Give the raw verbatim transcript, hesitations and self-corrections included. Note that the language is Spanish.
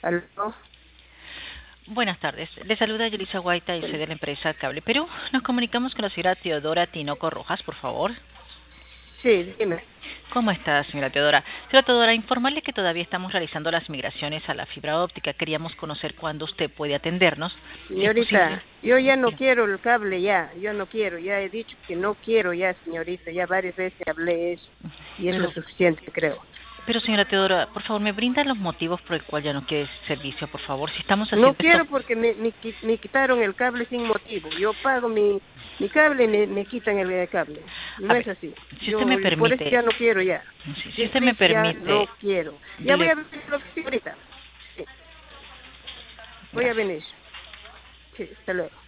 ¿Aló? Buenas tardes. Le saluda Yulisa Guaita y soy de la empresa Cable Perú. Nos comunicamos con la señora Teodora Tinoco Rojas, por favor. Sí, dime. ¿Cómo está, señora Teodora? Señora Teodora, informarle que todavía estamos realizando las migraciones a la fibra óptica. Queríamos conocer cuándo usted puede atendernos. Si es posible. Señorita, yo ya no Diga. quiero el cable ya, yo no quiero, ya he dicho que no quiero ya, señorita, ya varias veces hablé eso y eso Pero, es suficiente, creo. pero señora Teodora, por favor, ¿me brinda los motivos por el cual ya no quiere ese servicio, por favor? Si estamos No haciendo esto. quiero porque me, me, qui- me quitaron el cable sin motivo. Yo pago mi, mi cable y me, me quitan el cable. A No es ver, así. si usted me Yo por eso permite, ya no quiero ya. si, si usted me Simple, ya no permite, quiero. yo Ya voy le... a venir, señorita. Sí, voy a Gracias. venir. Sí, hasta luego.